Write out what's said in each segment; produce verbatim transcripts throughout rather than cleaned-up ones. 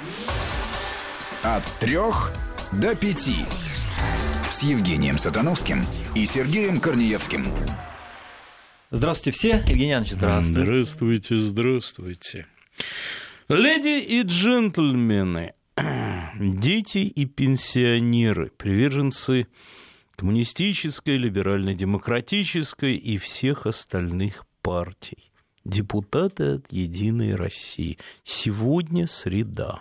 От трех до пяти. С Евгением Сатановским и Сергеем Корнеевским. Здравствуйте все. Евгений Иванович, здравствуйте. Здравствуйте, здравствуйте. Леди и джентльмены, дети и пенсионеры, приверженцы коммунистической, либерально-демократической и всех остальных партий, депутаты от «Единой России». Сегодня среда.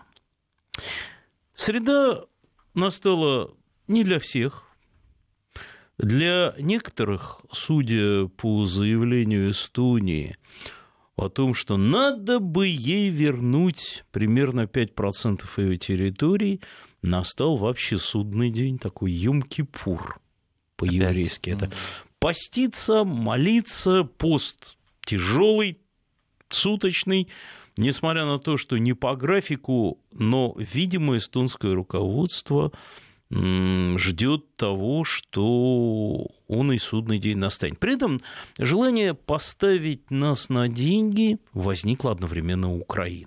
Среда настала не для всех. Для некоторых, судя по заявлению Эстонии о том, что надо бы ей вернуть примерно пять процентов ее территории, настал вообще судный день, такой Йом-Кипур по-еврейски. Это поститься, молиться, пост тяжелый, суточный, несмотря на то, что не по графику, но, видимо, эстонское руководство ждет того, что он и судный день настанет. При этом желание поставить нас на деньги возникло одновременно у Украины.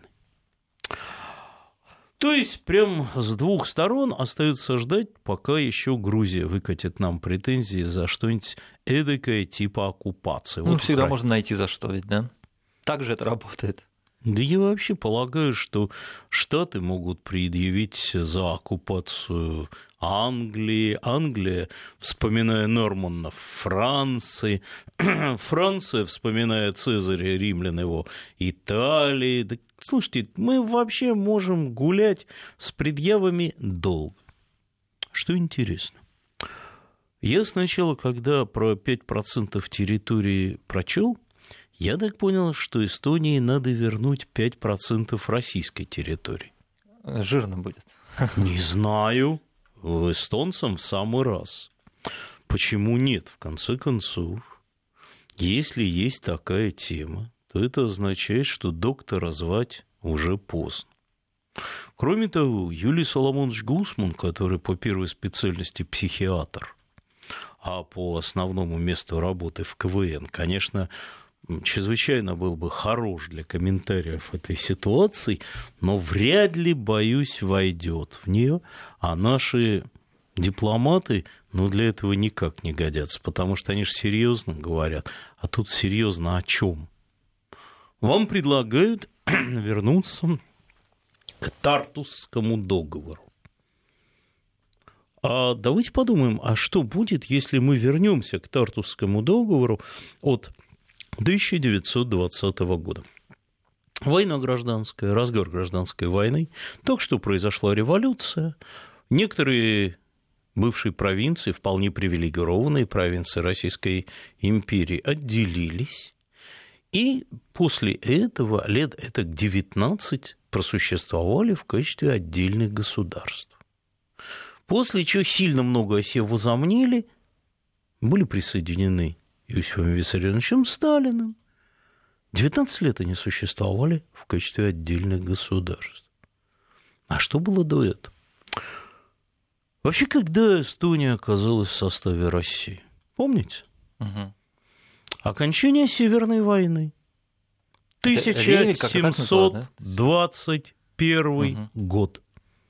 То есть, прям с двух сторон остается ждать, пока еще Грузия выкатит нам претензии за что-нибудь эдакое типа оккупации. Ну, вот всегда Украина. можно найти за что, ведь, да? Так же это работает. Да я вообще полагаю, что Штаты могут предъявить за оккупацию Англии, Англия, вспоминая Норманнов, Франции, Франция, вспоминая Цезаря, римлян его, Италии. Да, слушайте, мы вообще можем гулять с предъявами долго. Что интересно, я сначала, когда про пять процентов территории прочел, я так понял, что Эстонии надо вернуть пять процентов российской территории. Жирно будет. Не знаю. Эстонцам в самый раз. Почему нет? В конце концов, если есть такая тема, то это означает, что доктора звать уже поздно. Кроме того, Юлий Соломонович Гусман, который по первой специальности психиатр, а по основному месту работы в ка вэ эн, конечно, чрезвычайно был бы хорош для комментариев этой ситуации, но вряд ли, боюсь, войдет в нее, а наши дипломаты, ну, для этого никак не годятся, потому что они же серьезно говорят, а тут серьезно о чем? Вам предлагают вернуться к Тартусскому договору. А давайте подумаем, а что будет, если мы вернемся к Тартусскому договору от тысяча девятьсот двадцатого года. Война гражданская, разгар гражданской войны, только что произошла революция, некоторые бывшие провинции, вполне привилегированные провинции Российской империи отделились, и после этого лет этак девятнадцать просуществовали в качестве отдельных государств. После чего сильно много осев возомнили, были присоединены Иосифом Виссарионовичем Сталиным. девятнадцать лет они существовали в качестве отдельных государств. А что было до этого? Вообще, когда Эстония оказалась в составе России? Помните? Угу. Окончание Северной войны. тысяча семьсот двадцать первый угу. год.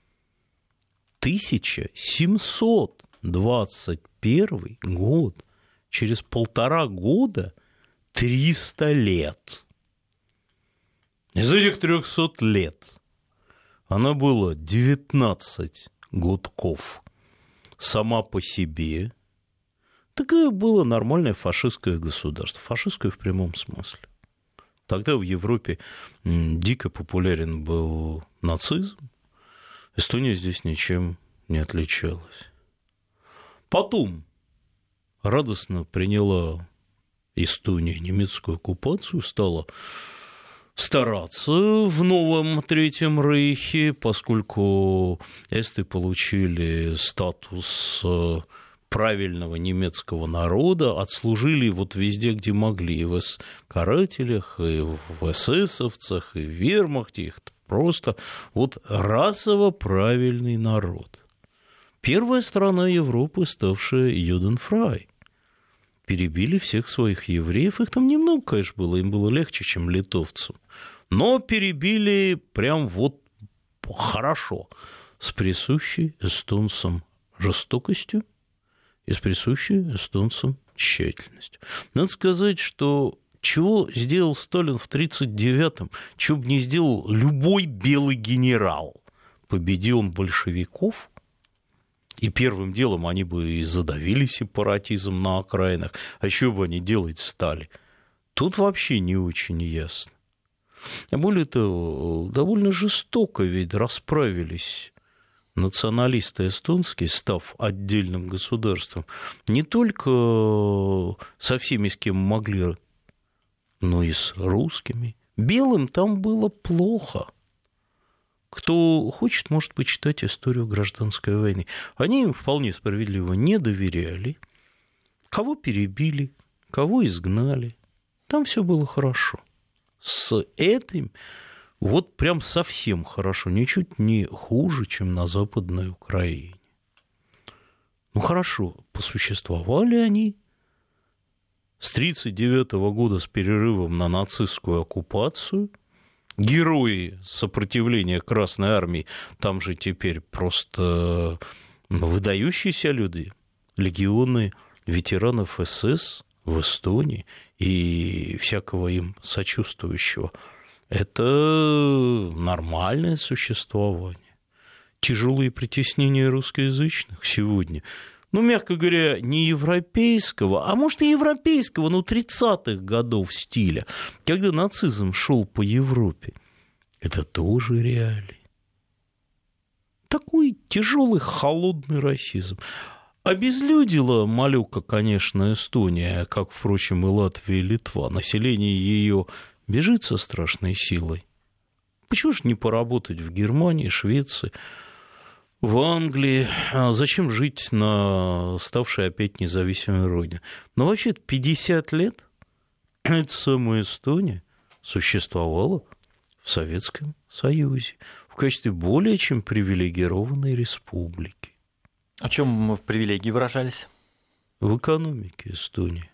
тысяча семьсот двадцать первый год. Через полтора года триста лет. Из этих трехсот лет она была девятнадцать годков сама по себе. Такое было нормальное фашистское государство. Фашистское в прямом смысле. Тогда в Европе дико популярен был нацизм. Эстония здесь ничем не отличалась. Потом радостно приняла Эстония немецкую оккупацию, стала стараться в новом Третьем Рейхе, поскольку эсты получили статус правильного немецкого народа, отслужили вот везде, где могли, и в карателях, и в эсэсовцах, и в вермахте, их просто вот расово правильный народ. Первая страна Европы, ставшая юденфрай. Перебили всех своих евреев, их там немного, конечно, было, им было легче, чем литовцам, но перебили прям вот хорошо, с присущей эстонцам жестокостью и с присущей эстонцам тщательностью. Надо сказать, что чего сделал Сталин в тридцать девятом, чего бы не сделал любой белый генерал. Победил он большевиков, и первым делом они бы и задавили сепаратизм на окраинах, а еще бы они делать стали. Тут вообще не очень ясно. А более того, довольно жестоко ведь расправились националисты эстонские, став отдельным государством, не только со всеми, с кем могли, но и с русскими. Белым там было плохо. Кто хочет, может почитать историю гражданской войны. Они им вполне справедливо не доверяли. Кого перебили, кого изгнали. Там все было хорошо. С этим вот прям совсем хорошо, ничуть не хуже, чем на Западной Украине. Ну хорошо, посуществовали они с тридцать девятого года с перерывом на нацистскую оккупацию. Герои сопротивления Красной Армии, там же теперь просто выдающиеся люди, легионы ветеранов СС в Эстонии и всякого им сочувствующего. Это нормальное существование. Тяжелые притеснения русскоязычных сегодня, ну, мягко говоря, не европейского, а может и европейского, но тридцатых годов стиля, когда нацизм шел по Европе, это тоже реалии. Такой тяжелый, холодный расизм. Обезлюдила малюка, конечно, Эстония, как, впрочем, и Латвия, и Литва. Население ее бежит со страшной силой. Почему же не поработать в Германии, Швеции, в Англии? Зачем жить на ставшей опять независимой родине? Но вообще пятьдесят лет эта самая Эстония существовала в Советском Союзе в качестве более чем привилегированной республики. А в чем привилегии выражались? В экономике Эстонии.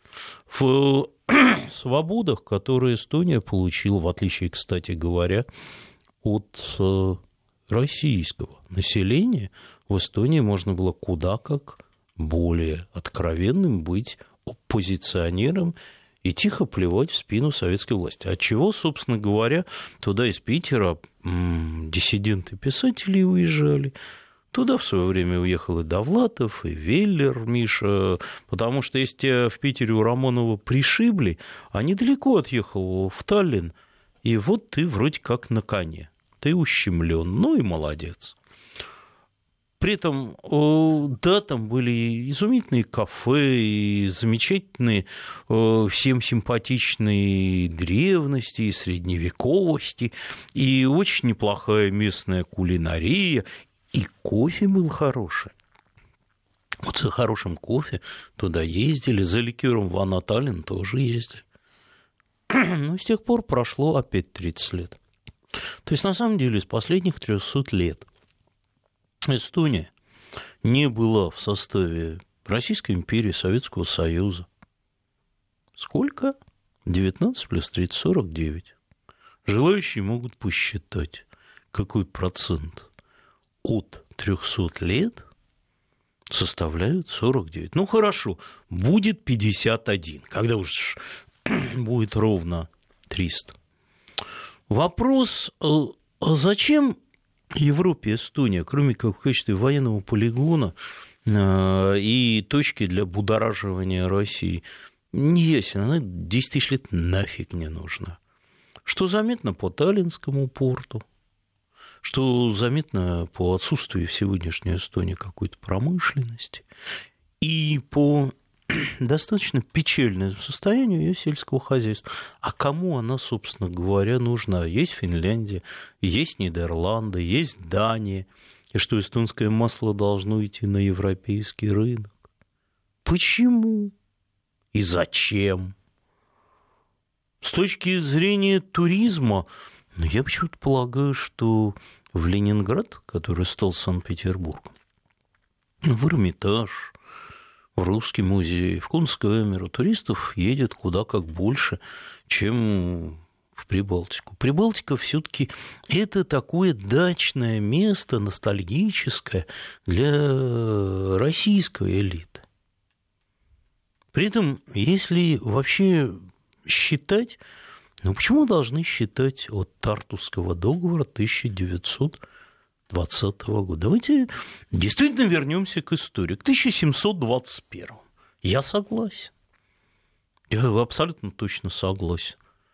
В свободах, которые Эстония получила, в отличие, кстати говоря, от российского населения, в Эстонии можно было куда как более откровенным быть оппозиционером и тихо плевать в спину советской власти. Отчего, собственно говоря, туда из Питера диссиденты-писатели уезжали. Туда в свое время уехал и Довлатов, и Веллер Миша, потому что если тебя в Питере у Романова пришибли, а недалеко отъехал в Таллин, и вот ты вроде как на коне. Ты ущемлен, ну и молодец. При этом, да, там были изумительные кафе, и замечательные, всем симпатичные древности, и средневековости, и очень неплохая местная кулинария, и кофе был хороший. Вот за хорошим кофе туда ездили, за ликером в Анаталин тоже ездили. Но с тех пор прошло опять тридцать лет. То есть, на самом деле, с последних трехсот лет Эстония не была в составе Российской империи, Советского Союза. Сколько? девятнадцать плюс тридцать, сорок девять. Желающие могут посчитать, какой процент от трехсот лет составляют сорок девять. Ну, хорошо, будет пятьдесят один, когда уж будет ровно триста. Вопрос, зачем Европе Эстония, кроме как в качестве военного полигона и точки для будораживания России, не ясен, она десять тысяч лет нафиг не нужна. Что заметно по Таллинскому порту, что заметно по отсутствию в сегодняшней Эстонии какой-то промышленности и по достаточно печальному состоянию ее сельского хозяйства. А кому она, собственно говоря, нужна? Есть Финляндия, есть Нидерланды, есть Дания. И что эстонское масло должно идти на европейский рынок? Почему? И зачем? С точки зрения туризма, я почему-то полагаю, что в Ленинград, который стал Санкт-Петербургом, в Эрмитаж, в Русский музей, в Кунсткамеру туристов едет куда как больше, чем в Прибалтику. Прибалтика все-таки это такое дачное место, ностальгическое для российской элиты. При этом, если вообще считать, ну почему должны считать от Тартусского договора тысяча девятьсот двадцатого года? Давайте действительно вернемся к истории, к тысяча семьсот двадцать первому. Я согласен. Я абсолютно точно согласен.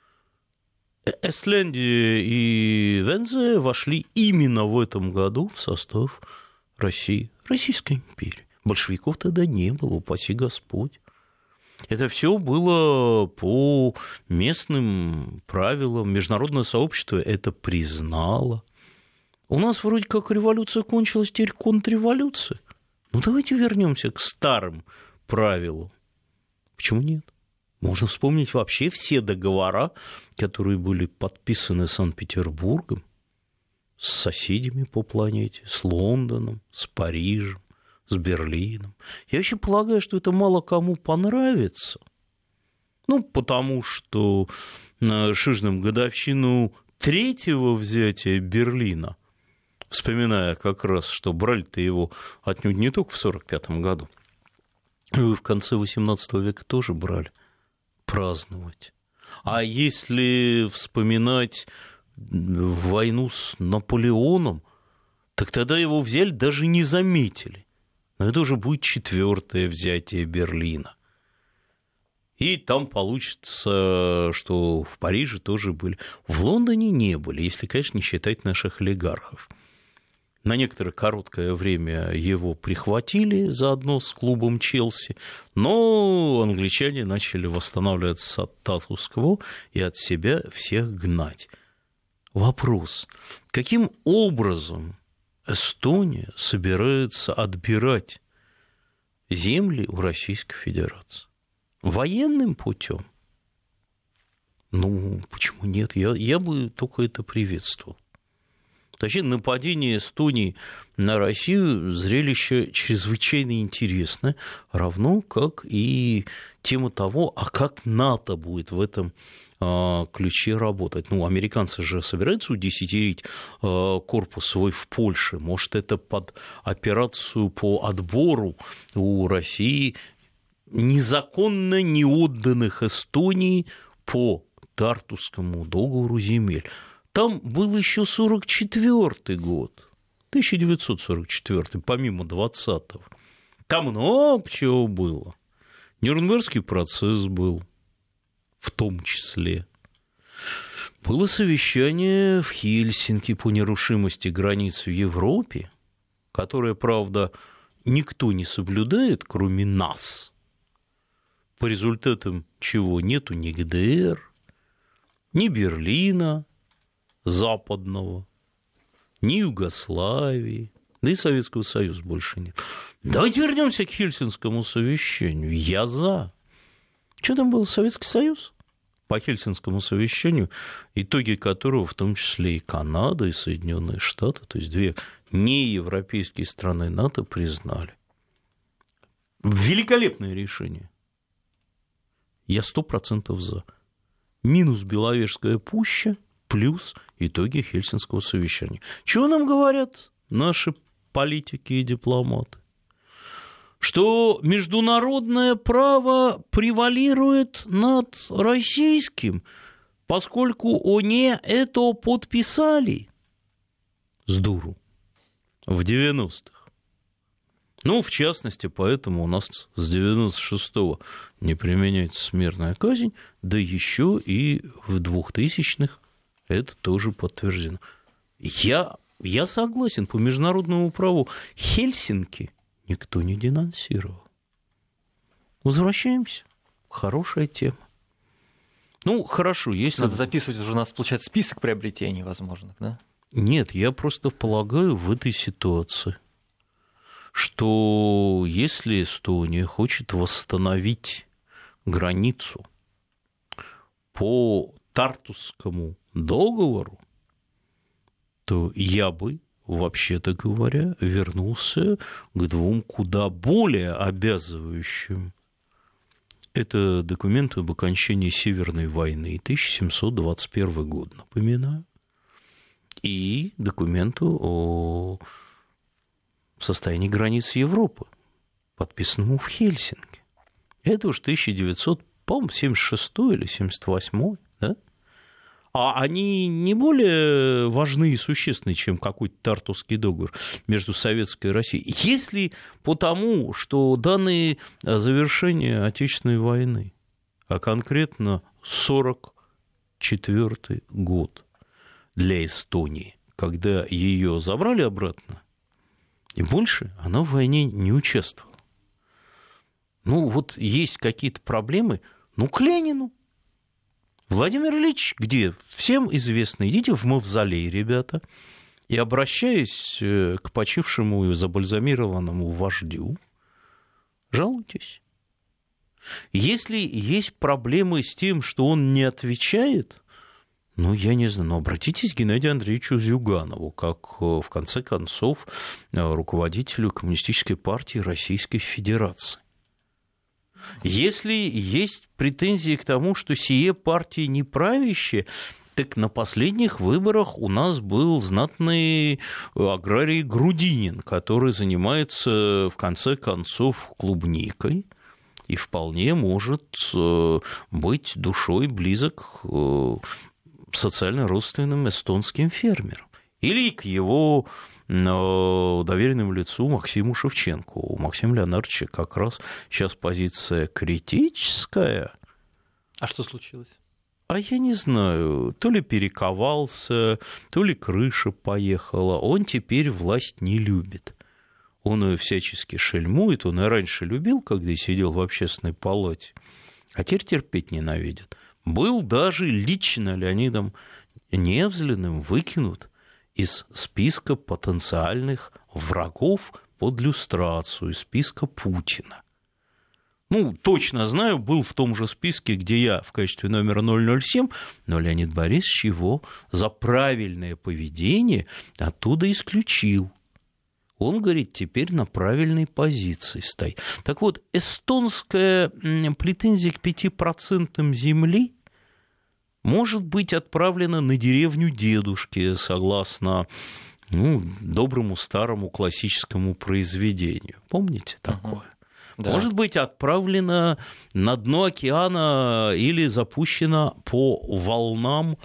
Эстляндия и Вензе вошли именно в этом году в состав России, Российской империи. Большевиков тогда не было, упаси Господь. Это все было по местным правилам. Международное сообщество это признало. У нас вроде как революция кончилась, теперь контрреволюция. Ну, давайте вернемся к старым правилам. Почему нет? Можно вспомнить вообще все договора, которые были подписаны Санкт-Петербургом с соседями по планете, с Лондоном, с Парижем, с Берлином. Я вообще полагаю, что это мало кому понравится. Ну, потому что на шижном годовщину третьего взятия Берлина, вспоминая как раз, что брали-то его отнюдь не только в сорок пятом году, в конце восемнадцатого века тоже брали, праздновать. А если вспоминать войну с Наполеоном, так тогда его взяли, даже не заметили. Но это уже будет четвертое взятие Берлина. И там получится, что в Париже тоже были. В Лондоне не были, если, конечно, не считать наших олигархов. На некоторое короткое время его прихватили заодно с клубом Челси, но англичане начали восстанавливаться от статус-кво и от себя всех гнать. Вопрос, каким образом Эстония собирается отбирать земли у Российской Федерации? Военным путем? Ну, почему нет? Я, я бы только это приветствовал. Вообще, нападение Эстонии на Россию зрелище чрезвычайно интересное, равно как и тема того, а как НАТО будет в этом а, ключе работать. Ну, американцы же собираются удесятерить а, корпус свой в Польше. Может, это под операцию по отбору у России незаконно неотданных Эстонии по Тартусскому договору земель. Там был еще сорок четвёртый год, тысяча девятьсот сорок четвёртый, помимо двадцатого. Там много чего было. Нюрнбергский процесс был, в том числе. Было совещание в Хельсинки по нерушимости границ в Европе, которое, правда, никто не соблюдает, кроме нас, по результатам чего нету ни ГДР, ни Берлина Западного, ни Югославии, да и Советского Союза больше нет. Давайте вернемся к Хельсинскому совещанию. Я за. Что там был Советский Союз? По Хельсинскому совещанию, итоги которого, в том числе и Канада, и Соединенные Штаты, то есть две неевропейские страны НАТО, признали. Великолепное решение. Я сто процентов за. Минус Беловежская пуща, плюс итоги Хельсинского совещания. Чего нам говорят наши политики и дипломаты? Что международное право превалирует над российским, поскольку они это подписали с дуру в девяностых. Ну, в частности, поэтому у нас с девяносто шестого не применяется смертная казнь, да еще и в двухтысячных это тоже подтверждено. Я, я согласен, по международному праву Хельсинки никто не денонсировал. Возвращаемся. Хорошая тема. Ну, хорошо, если... Надо записывать уже у нас, получается, список приобретений возможных, да? Нет, я просто полагаю в этой ситуации, что если Эстония хочет восстановить границу по Тартусскому договору, то я бы, вообще-то говоря, вернулся к двум куда более обязывающим Это документ об окончании Северной войны, тысяча семьсот двадцать первый год, напоминаю, и документу о состоянии границ Европы, подписанному в Хельсинки. Это уж тысяча девятьсот семьдесят шестой или семьдесят восьмой, да? А они не более важны и существенны, чем какой-то Тартусский договор между Советской и Россией. Если потому, что данные завершения Отечественной войны, а конкретно сорок четвёртый год для Эстонии, когда ее забрали обратно, и больше она в войне не участвовала. Ну, вот есть какие-то проблемы, ну, к Ленину. Владимир Ильич, где? Всем известно. Идите в мавзолей, ребята, и обращаясь к почившему и забальзамированному вождю, жалуйтесь. Если есть проблемы с тем, что он не отвечает, ну, я не знаю, но обратитесь к Геннадию Андреевичу Зюганову, как, в конце концов, руководителю Коммунистической партии Российской Федерации. Если есть претензии к тому, что сие партии не правящие, так на последних выборах у нас был знатный аграрий Грудинин, который занимается, в конце концов, клубникой и вполне может быть душой близок к социально родственным эстонским фермерам. Или к его доверенному лицу Максиму Шевченко. У Максима Леонардовича как раз сейчас позиция критическая. А что случилось? А я не знаю, то ли перековался, то ли крыша поехала. Он теперь власть не любит. Он ее всячески шельмует. Он и раньше любил, когда сидел в общественной палате, а теперь терпеть ненавидит. Был даже лично Леонидом Невзлиным выкинут из списка потенциальных врагов под люстрацию, из списка Путина. Ну, точно знаю, был в том же списке, где я в качестве номера ноль ноль семь, но Леонид Борисович его за правильное поведение оттуда исключил. Он, говорит, теперь на правильной позиции стоит. Так вот, эстонская претензия к пяти процентам земли может быть отправлена на деревню дедушки, согласно, ну, доброму старому классическому произведению. Помните такое? Uh-huh. Да. Может быть отправлена на дно океана или запущена по волнам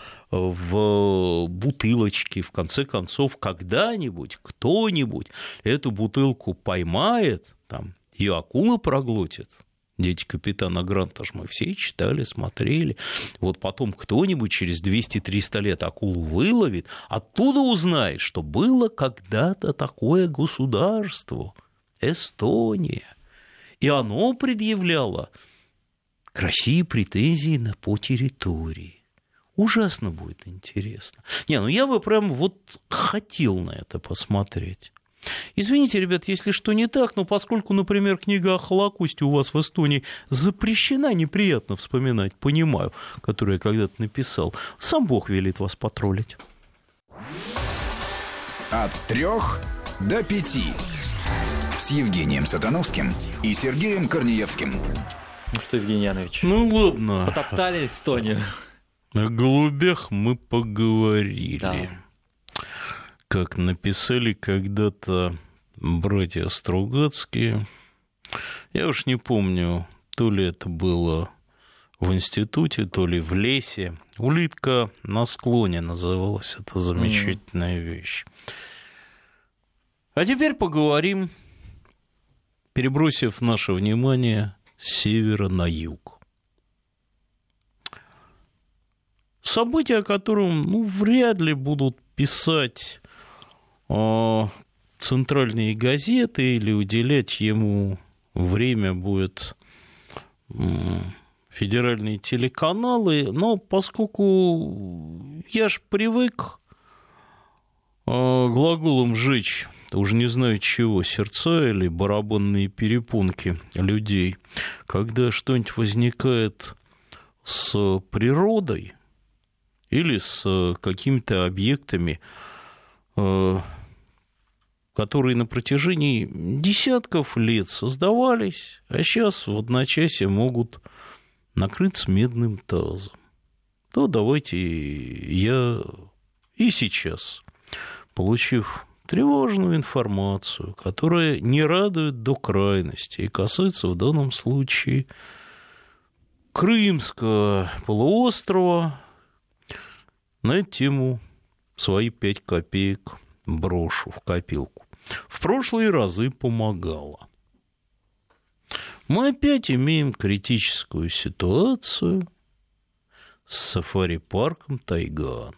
в бутылочки. В конце концов, когда-нибудь кто-нибудь эту бутылку поймает, там, ее акула проглотит. «Дети капитана Гранта» ж мы все читали, смотрели. Вот потом кто-нибудь через двести-триста лет акулу выловит, оттуда узнает, что было когда-то такое государство – Эстония. И оно предъявляло к России претензии по территории. Ужасно будет интересно. Не, ну я бы прям вот хотел на это посмотреть. Извините, ребят, если что не так, но поскольку, например, книга о Холокосте у вас в Эстонии запрещена, неприятно вспоминать, понимаю, которую я когда-то написал, сам Бог велит вас потроллить. От трех до пяти. С Евгением Сатановским и Сергеем Корнеевским. Ну что, Евгений Янович? Ну ладно. Потоптали Эстонию. О голубях мы поговорили. Да. Как написали когда-то братья Стругацкие. Я уж не помню, то ли это было в институте, то ли в лесе. «Улитка на склоне» называлась эта замечательная mm. вещь. А теперь поговорим, перебросив наше внимание с севера на юг. События, о котором, ну, вряд ли будут писать э, центральные газеты или уделять ему время будет э, федеральные телеканалы, но поскольку я ж привык э, глаголом «жечь», уже не знаю чего, сердца или барабанные перепонки людей, когда что-нибудь возникает с природой или с какими-то объектами, которые на протяжении десятков лет создавались, а сейчас в одночасье могут накрыться медным тазом, то давайте я и сейчас, получив тревожную информацию, которая не радует до крайности и касается в данном случае Крымского полуострова, на эту тему свои пять копеек брошу в копилку. В прошлые разы помогало. Мы опять имеем критическую ситуацию с сафари-парком Тайган.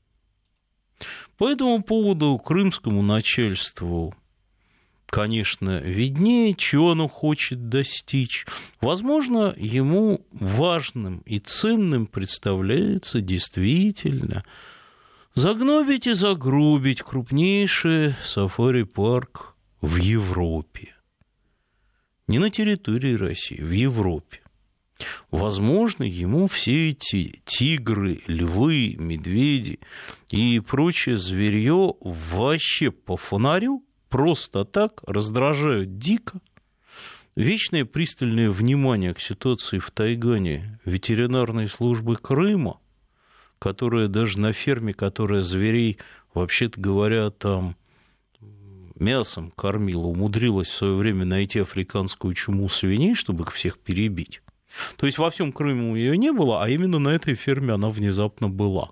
По этому поводу крымскому начальству, конечно, виднее, чего оно хочет достичь. Возможно, ему важным и ценным представляется действительно загнобить и загрубить крупнейший сафари-парк в Европе. Не на территории России, в Европе. Возможно, ему все эти тигры, львы, медведи и прочее зверье вообще по фонарю просто так раздражают дико. Вечное пристальное внимание к ситуации в Тайгане ветеринарной службы Крыма, которая даже на ферме, которая зверей, вообще-то говоря, там мясом кормила, умудрилась в свое время найти африканскую чуму свиней, чтобы их всех перебить. То есть во всем Крыму ее не было, а именно на этой ферме она внезапно была.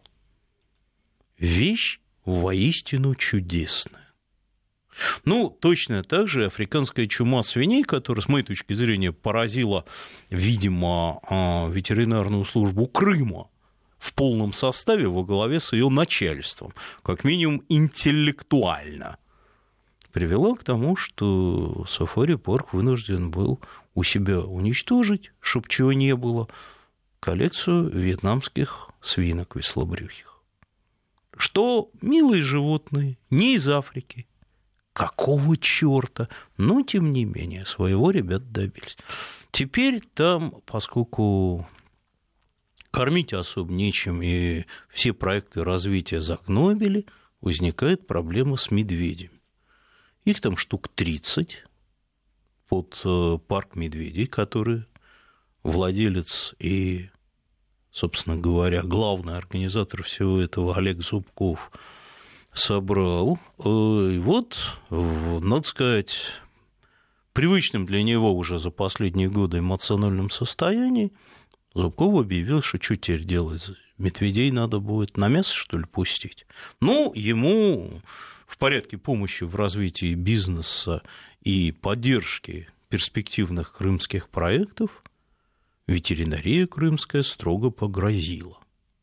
Вещь воистину чудесная. Ну, точно так же африканская чума свиней, которая, с моей точки зрения, поразила, видимо, ветеринарную службу Крыма в полном составе во главе с ее начальством, как минимум интеллектуально, привела к тому, что сафари-парк вынужден был у себя уничтожить, чтобы чего не было, коллекцию вьетнамских свинок веслобрюхих. Что милые животные, не из Африки. Какого черта? Но, тем не менее, своего ребята добились. Теперь там, поскольку кормить особо нечем, и все проекты развития загнобили, возникает проблема с медведями. Их там штук тридцать под парк медведей, который владелец и, собственно говоря, главный организатор всего этого Олег Зубков собрал. И вот, надо сказать, привычным для него уже за последние годы эмоциональном состоянии Зубков объявил, что что теперь делать? Медведей надо будет на мясо, что ли, пустить? Ну, ему в порядке помощи в развитии бизнеса и поддержки перспективных крымских проектов ветеринария крымская строго погрозила.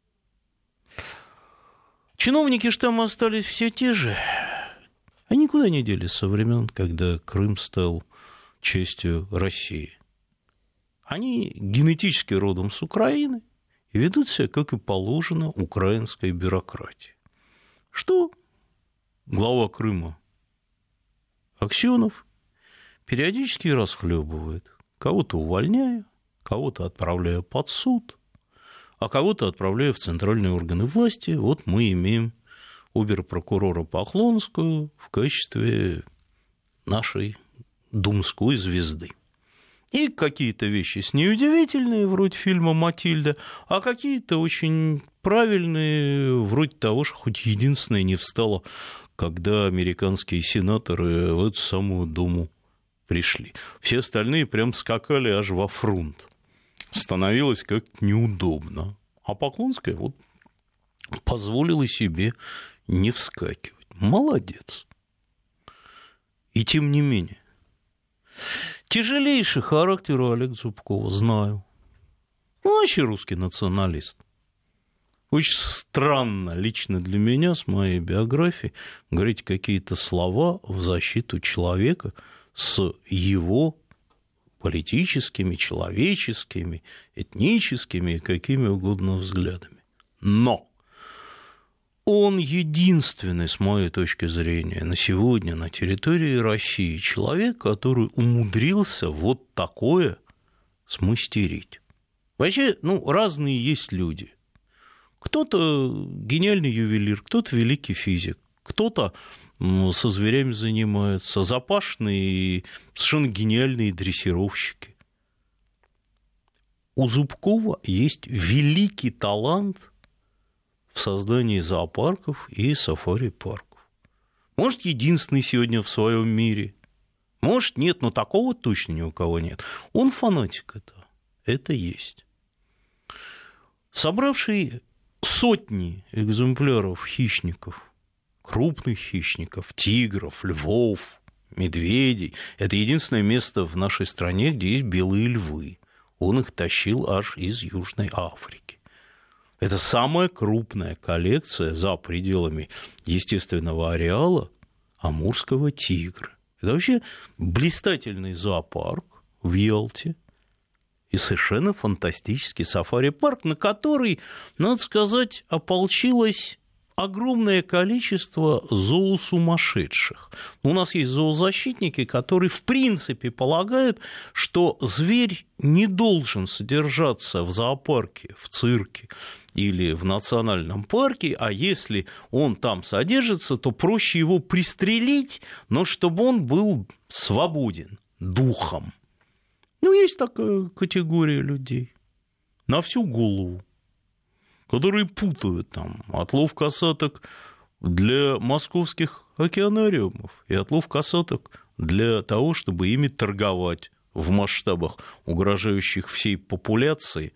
Чиновники ж там остались все те же. Они никуда не делись со времен, когда Крым стал частью России. Они генетически родом с Украины и ведут себя, как и положено, украинской бюрократии. Что глава Крыма Аксенов периодически расхлебывает, кого-то увольняя, кого-то отправляя под суд, а кого-то отправляя в центральные органы власти. Вот мы имеем обер-прокурора Поклонскую в качестве нашей думской звезды. И какие-то вещи с ней удивительные, вроде фильма «Матильда», а какие-то очень правильные, вроде того, что хоть единственное не встало, когда американские сенаторы в эту самую Думу пришли. Все остальные прям скакали аж во фрунт. Становилось как-то неудобно. А Поклонская вот позволила себе не вскакивать. Молодец. И тем не менее. Тяжелейший характер у Олега Зубкова, знаю. Он вообще русский националист. Очень странно лично для меня, с моей биографией, говорить какие-то слова в защиту человека с его политическими, человеческими, этническими, какими угодно взглядами. Но он единственный, с моей точки зрения, на сегодня на территории России человек, который умудрился вот такое смастерить. Вообще, ну, разные есть люди. Кто-то гениальный ювелир, кто-то великий физик, кто-то со зверями занимается, запашные, совершенно гениальные дрессировщики. у Зубкова есть великий талант в создании зоопарков и сафари-парков. Может, единственный сегодня в своем мире. Может, нет, но такого точно ни у кого нет. Он фанатик этого. Это есть. Собравший сотни экземпляров хищников, крупных хищников, тигров, львов, медведей. Это единственное место в нашей стране, где есть белые львы. Он их тащил аж из Южной Африки. Это самая крупная коллекция за пределами естественного ареала амурского тигра. Это вообще блистательный зоопарк в Ялте и совершенно фантастический сафари-парк, на который, надо сказать, ополчилось огромное количество зоосумасшедших. У нас есть зоозащитники, которые в принципе полагают, что зверь не должен содержаться в зоопарке, в цирке или в национальном парке, а если он там содержится, то проще его пристрелить, но чтобы он был свободен духом. Ну, есть такая категория людей на всю голову, которые путают там отлов касаток для московских океанариумов и отлов касаток для того, чтобы ими торговать в масштабах, угрожающих всей популяции,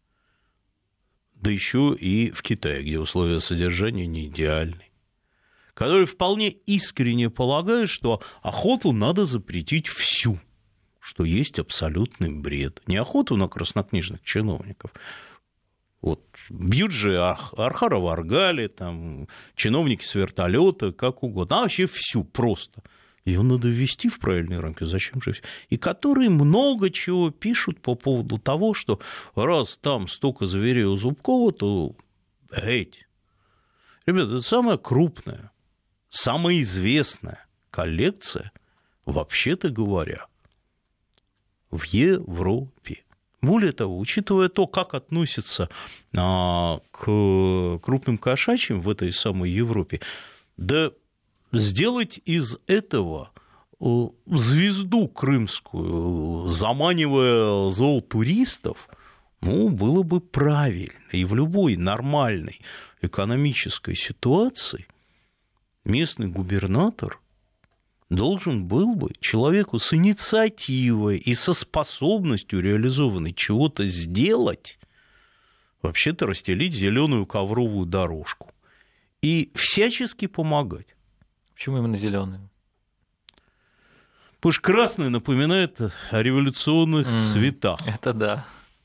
да еще и в Китае, где условия содержания не идеальны, которые вполне искренне полагают, что охоту надо запретить всю, что есть абсолютный бред. Не охоту на краснокнижных чиновников. Вот, бьют же Архара Варгали, там, чиновники с вертолета, как угодно, а вообще всю просто. Ее надо ввести в правильные рамки, зачем же все? И которые много чего пишут по поводу того, что раз там столько зверей у Зубкова, то эть. Ребята, это самая крупная, самая известная коллекция, вообще-то говоря, в Европе. Более того, учитывая то, как относятся а, к крупным кошачьим в этой самой Европе, да сделать из этого звезду крымскую, заманивая зоотуристов, ну, было бы правильно. И в любой нормальной экономической ситуации местный губернатор должен был бы человеку с инициативой и со способностью реализованной чего-то сделать, вообще-то расстелить зеленую ковровую дорожку и всячески помогать. Почему именно зеленую? Потому что красный напоминает о революционных mm, цветах. Это да.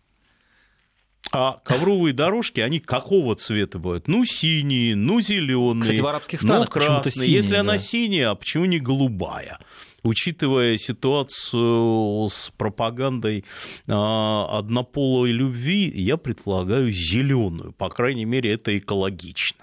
А ковровые дорожки, они какого цвета бывают? Ну, синие, ну, зеленые, кстати, в арабских странах ну, красные. синие, Если да. она синяя, а почему не голубая? Учитывая ситуацию с пропагандой однополой любви, я предполагаю зеленую. По крайней мере, это экологично.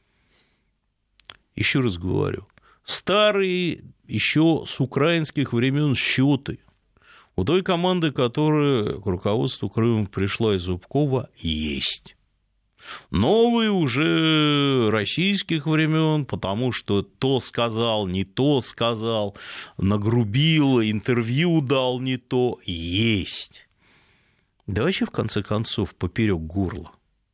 Еще раз говорю, старые еще с украинских времен счеты у той команды, которая к руководству Крымом пришла из Зубкова, есть. Новые уже российских времен, потому что то сказал, не то сказал, нагрубил, интервью дал не то, есть. Да вообще, в конце концов, поперек горла.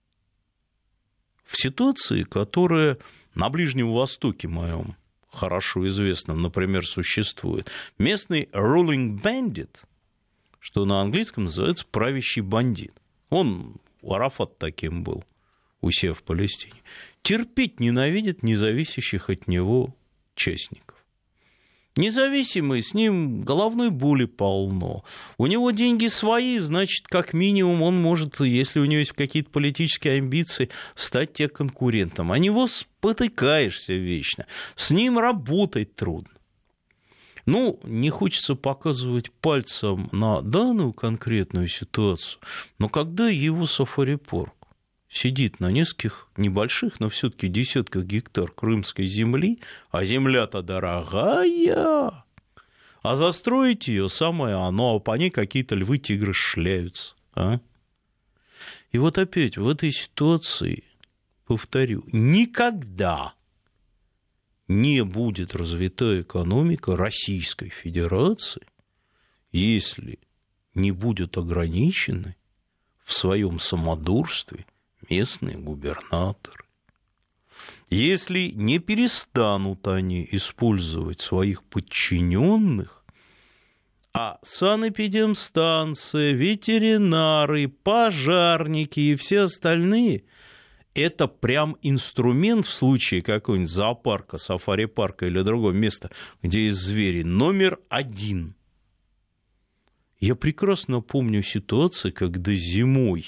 В ситуации, которая на Ближнем Востоке моем хорошо известном, например, существует, местный ruling bandit, что на английском называется правящий бандит. Он, Арафат таким был, у себя в Палестине. Терпеть ненавидит независящих от него частников. Независимый, с ним головной боли полно. У него деньги свои, значит, как минимум он может, если у него есть какие-то политические амбиции, стать тебе конкурентом. А него спотыкаешься вечно. С ним работать трудно. Ну, не хочется показывать пальцем на данную конкретную ситуацию, но когда его сафари-парк сидит на нескольких небольших, но все-таки десятках гектар крымской земли, а земля-то дорогая, а застроить ее самое оно, а по ней какие-то львы, тигры шляются. А? И вот опять в этой ситуации, повторю, никогда не будет развита экономика Российской Федерации, если не будут ограничены в своем самодурстве местные губернаторы. Если не перестанут они использовать своих подчиненных, а санэпидемстанция, ветеринары, пожарники и все остальные – это прям инструмент в случае какого-нибудь зоопарка, сафари-парка или другого места, где есть звери, номер один. Я прекрасно помню ситуацию, когда зимой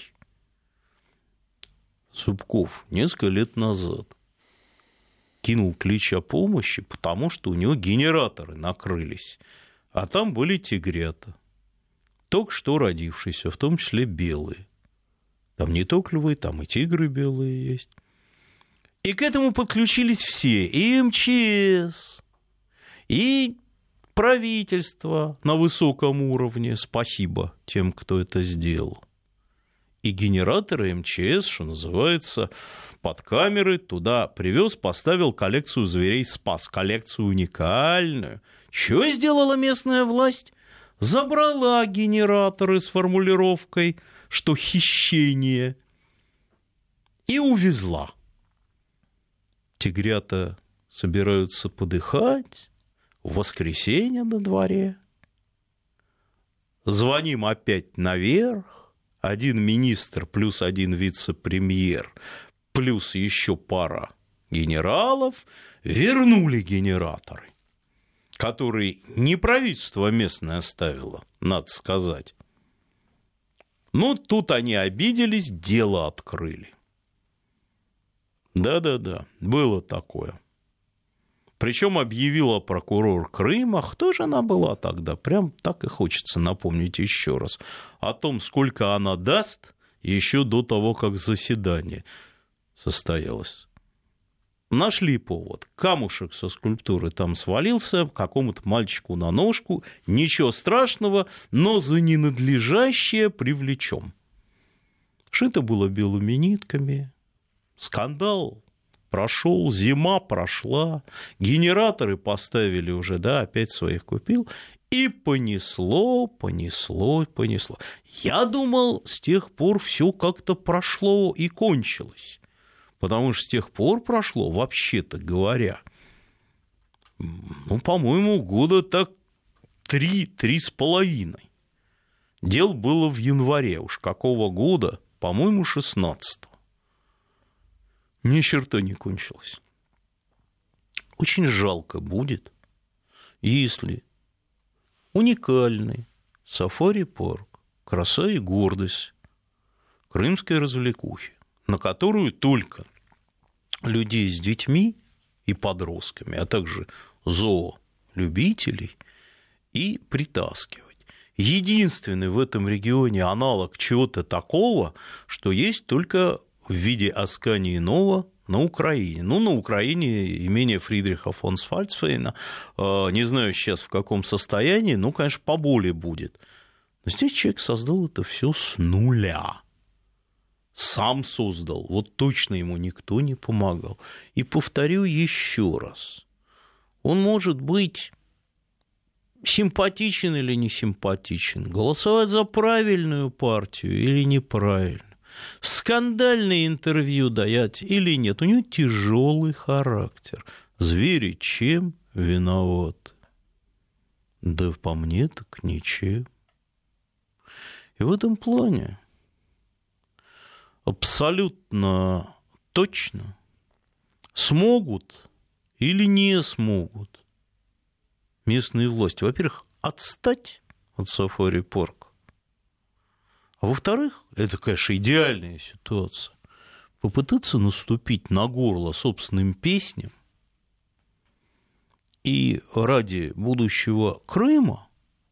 Зубков несколько лет назад кинул клич о помощи, потому что у него генераторы накрылись, а там были тигрята, только что родившиеся, в том числе белые. Там не только львы, там и тигры белые есть. И к этому подключились все, и эм че эс, и правительство на высоком уровне, спасибо тем, кто это сделал. И генераторы эм че эс, что называется, под камеры туда привез, поставил коллекцию зверей, спас, коллекцию уникальную. Что сделала местная власть? Забрала генераторы с формулировкой, что хищение, и увезла. Тигрята собираются подыхать, в воскресенье на дворе. Звоним опять наверх. Один министр плюс один вице-премьер плюс еще пара генералов вернули генераторы, которые не правительство местное оставило, надо сказать. Ну, тут они обиделись, дело открыли. Да-да-да, было такое. Причем объявила прокурор Крыма, кто же она была тогда, прям так и хочется напомнить еще раз, о том, сколько она даст еще до того, как заседание состоялось. Нашли повод. Камушек со скульптуры там свалился, какому-то мальчику на ножку. Ничего страшного, но за ненадлежащее привлечем. Шито было белыми нитками. Скандал прошел, зима прошла. Генераторы поставили уже, да, опять своих купил. И понесло, понесло, понесло. Я думал, с тех пор все как-то прошло и кончилось. Потому что с тех пор прошло, вообще-то говоря, ну, по-моему, года так три, три с половиной. Дело было в январе, уж какого года, по-моему, шестнадцатого. Ни черта не кончилось. Очень жалко будет, если уникальный сафари-парк «Краса и гордость» крымской развлекухи, на которую только людей с детьми и подростками, а также зоолюбителей и притаскивать. Единственный в этом регионе аналог чего-то такого, что есть только в виде Аскании Нова на Украине. Ну, на Украине имение Фридриха фон Сфальцфейна, не знаю сейчас в каком состоянии, ну, конечно, поболее будет. Но здесь человек создал это все с нуля. Сам создал, вот точно ему никто не помогал. И повторю еще раз, он может быть симпатичен или не симпатичен, голосовать за правильную партию или неправильную, скандальные интервью дать или нет, у него тяжелый характер. Звери чем виноваты? Да по мне так ничем. И в этом плане абсолютно точно смогут или не смогут местные власти, во-первых, отстать от сафари-парка, а во-вторых, это, конечно, идеальная ситуация, попытаться наступить на горло собственным песням и ради будущего Крыма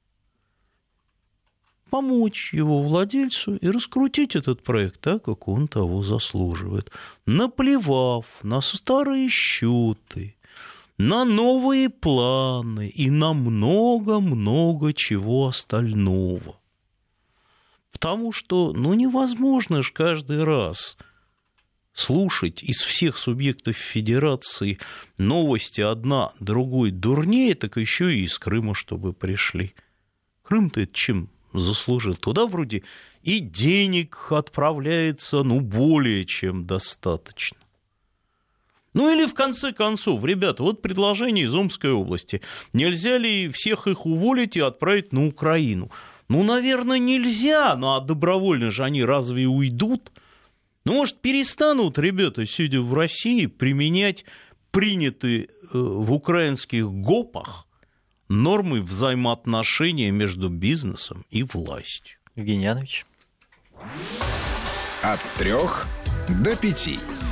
помочь его владельцу и раскрутить этот проект так, как он того заслуживает, наплевав на старые счеты, на новые планы и на много-много чего остального. Потому что, ну, невозможно же каждый раз слушать из всех субъектов федерации новости одна другой дурнее, так еще и из Крыма, чтобы пришли. Крым-то это чем заслужил. Туда вроде и денег отправляется, ну, более чем достаточно. Ну или в конце концов, ребята, вот предложение из Омской области. Нельзя ли всех их уволить и отправить на Украину? Ну, наверное, нельзя, ну а добровольно же они разве уйдут? Ну, может, перестанут ребята, сидя в России, применять принятые в украинских ГОПах нормы взаимоотношения между бизнесом и властью. Евгений Янович. От трех до пяти.